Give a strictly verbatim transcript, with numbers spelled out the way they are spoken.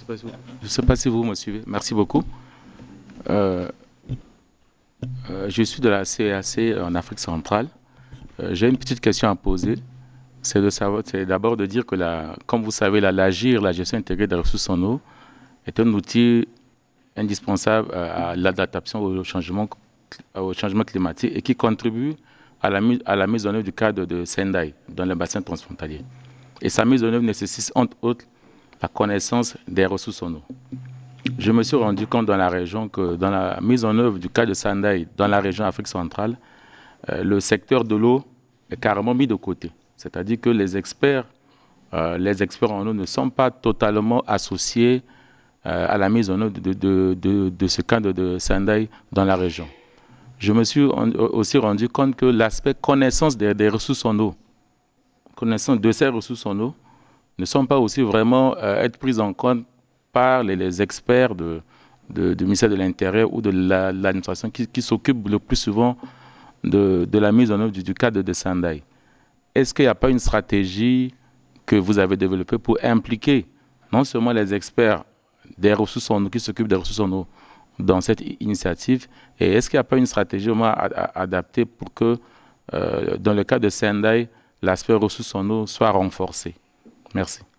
Je ne sais pas si vous me suivez. Merci beaucoup. Euh, euh, je suis de la C A C en Afrique centrale. Euh, j'ai une petite question à poser. C'est de savoir, c'est d'abord de dire que la, comme vous savez, la, l'AGIR, la gestion intégrée des ressources en eau, est un outil indispensable euh, à l'adaptation au changement, au changement climatique et qui contribue à la, mise- à la mise en œuvre du cadre de Sendai dans le bassin transfrontalier. Et sa mise en œuvre nécessite, entre autres, la connaissance des ressources en eau. Je me suis rendu compte dans la région que dans la mise en œuvre du cas de Sendai dans la région Afrique centrale, euh, le secteur de l'eau est carrément mis de côté. C'est-à-dire que les experts, euh, les experts en eau ne sont pas totalement associés euh, à la mise en œuvre de, de, de, de ce cadre de Sendai dans la région. Je me suis aussi rendu compte que l'aspect connaissance des, des ressources en eau, connaissance de ces ressources en eau, ne sont pas aussi vraiment euh, être prises en compte par les, les experts de, de, du ministère de l'Intérieur ou de la, l'administration qui, qui s'occupent le plus souvent de, de la mise en œuvre du, du cadre de Sendai. Est-ce qu'il n'y a pas une stratégie que vous avez développée pour impliquer non seulement les experts des ressources en eau qui s'occupent des ressources en eau dans cette initiative, et est-ce qu'il n'y a pas une stratégie au moins adaptée pour que, euh, dans le cas de Sendai, l'aspect ressources en eau soit renforcé? Merci.